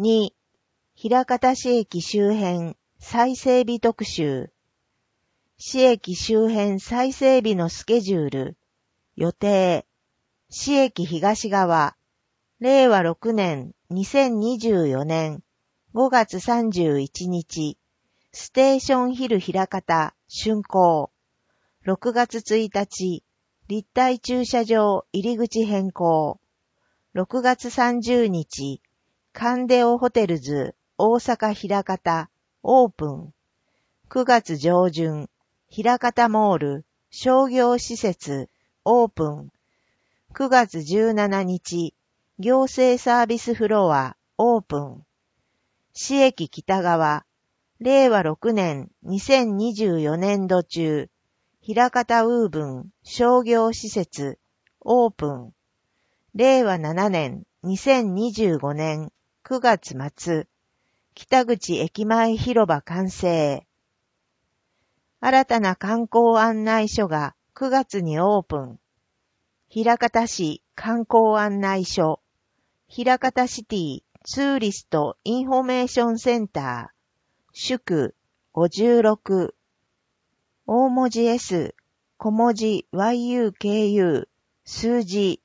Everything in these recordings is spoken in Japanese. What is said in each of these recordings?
2、枚方市駅周辺再整備特集。市駅周辺再整備のスケジュール。予定。市駅東側。令和6年2024年5月31日。ステーションヒル枚方竣工。6月1日。立体駐車場入り口変更。6月30日。カンデオホテルズ大阪枚方オープン。9月上旬。枚方モール商業施設オープン。9月17日。行政サービスフロアオープン。市駅北側。令和6年2024年度中。枚方ウーブン商業施設オープン。令和7年2025年9月末。北口駅前広場完成。新たな観光案内所が9月にオープン。枚方市観光案内所。枚方シティツーリストインフォメーションセンター。祝56。大文字 S、小文字 YUKU、数字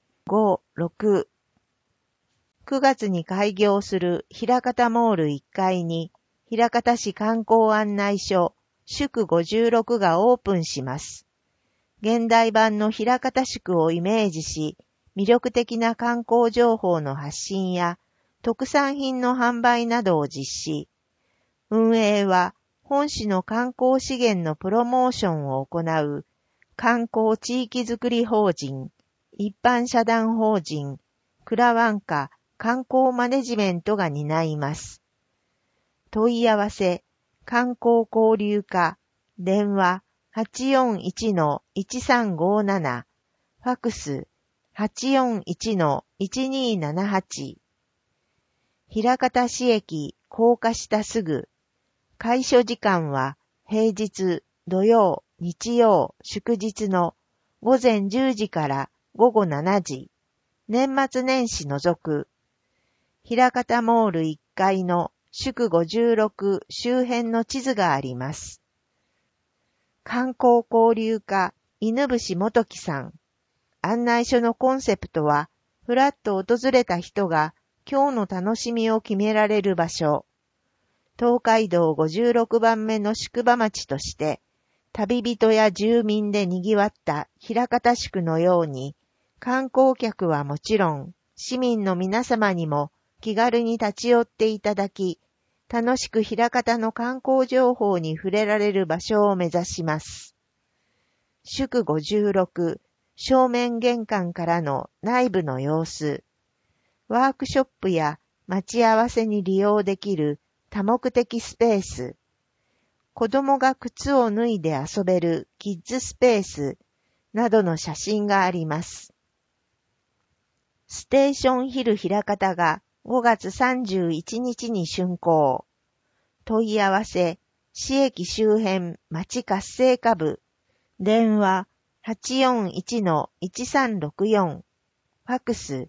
5、6。9月に開業する枚方モール1階に、枚方市観光案内所、祝56がオープンします。現代版の枚方宿をイメージし、魅力的な観光情報の発信や、特産品の販売などを実施。運営は、本市の観光資源のプロモーションを行う、観光地域づくり法人、一般社団法人、クラワンカ観光マネジメントが担います。問い合わせ、観光交流課、電話 841-1357、ファクス 841-1278。枚方市駅高架下すぐ。開所時間は平日、土曜、日曜、祝日の午前10時から午後7時。年末年始除く。枚方モール1階の祝56周辺の地図があります。観光交流課犬伏元樹さん。案内所のコンセプトは、ふらっと訪れた人が今日の楽しみを決められる場所。東海道56番目の宿場町として、旅人や住民で賑わった枚方宿のように、観光客はもちろん、市民の皆様にも気軽に立ち寄っていただき、楽しく枚方の観光情報に触れられる場所を目指します。宿56、正面玄関からの内部の様子。ワークショップや待ち合わせに利用できる多目的スペース。子供が靴を脱いで遊べるキッズスペースなどの写真があります。ステーションヒル枚方が5月31日に竣工。問い合わせ、市駅周辺町活性化部。電話 841-1364。ファクス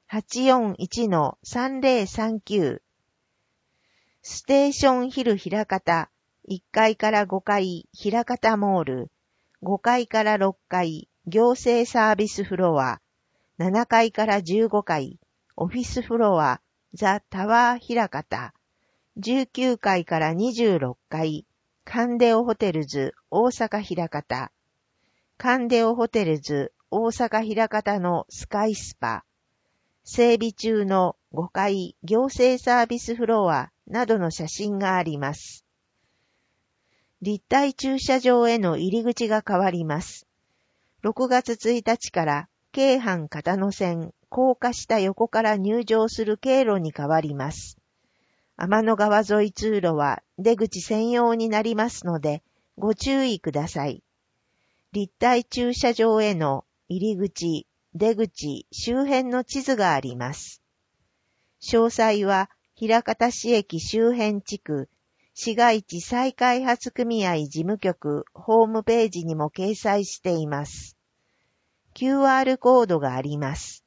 841-3039。ステーションヒル枚方、1階から5階枚方モール、5階から6階行政サービスフロア、7階から15階オフィスフロアザ・タワー枚方、19階から26階カンデオホテルズ大阪枚方、カンデオホテルズ大阪枚方のスカイスパ、整備中の5階行政サービスフロアなどの写真があります。立体駐車場への入り口が変わります。6月1日から京阪片野線高架下横から入場する経路に変わります。天の川沿い通路は出口専用になりますのでご注意ください。立体駐車場への入り口、出口、周辺の地図があります。詳細は枚方市駅周辺地区市街地再開発組合事務局ホームページにも掲載しています。QR コードがあります。